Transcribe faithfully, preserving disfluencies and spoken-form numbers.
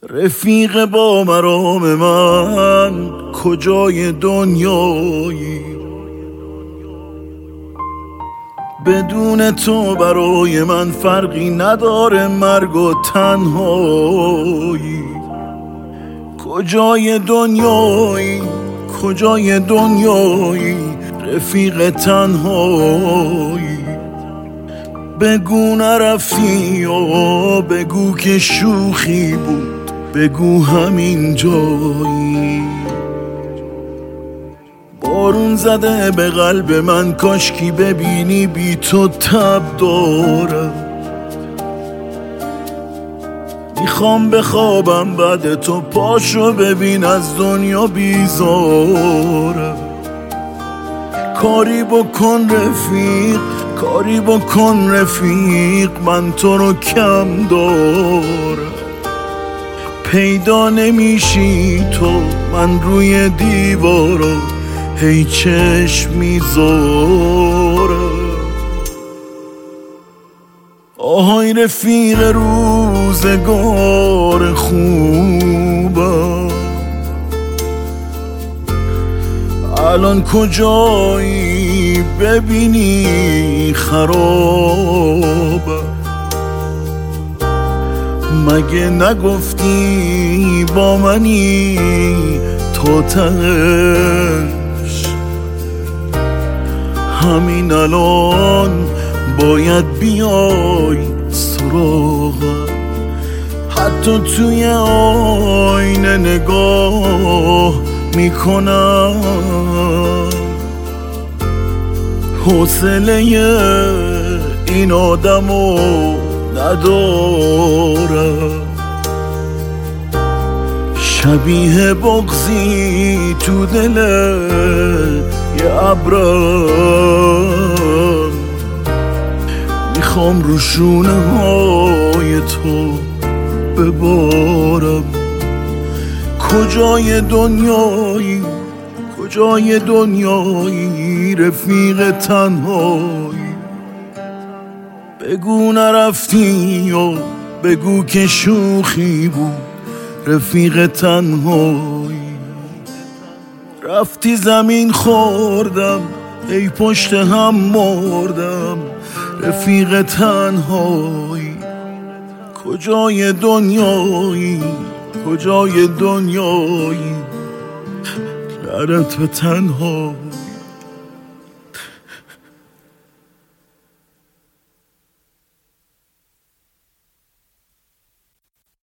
رفیق با مرام من کجای دنیایی؟ بدون تو برای من فرقی نداره مرگ و تنهایی. کجای دنیایی؟ کجای دنیایی؟ رفیق تنهایی. بگو نرفتی و بگو که شوخی بود، بگو همین جایی. بارون زده به قلب من، کاشکی ببینی بی تو تب دارم. میخوام بخوابم بعد تو، پاشو ببین از دنیا بیزارم. کاری بکن رفیق، کاری بکن رفیق، من تو رو کم دارم. پیدا نمیشی تو، من روی دیوارا هی چشم میذارم. آهای رفیق روزگار خوبم، الان کجایی؟ ببینی خرابم. مگه نگفتی با منی تو تهش؟ همین الان باید بیای سراغم. حتی توی آینه نگاه میکنم، حوصله این آدمو ندارم. شبیه بغضی تو دل یه ابرم، میخوام رو شونه های تو ببارم. کجای دنیایی؟ کجای دنیایی؟ رفیق تنهایی. بگو نرفتی و بگو که شوخی بود، رفیق تنهایی. رفتی زمین خوردم، ای پشت هم مردم، رفیق تنهایی. کجای دنیایی؟ کجای دنیایی؟ لعنت به تنهایی.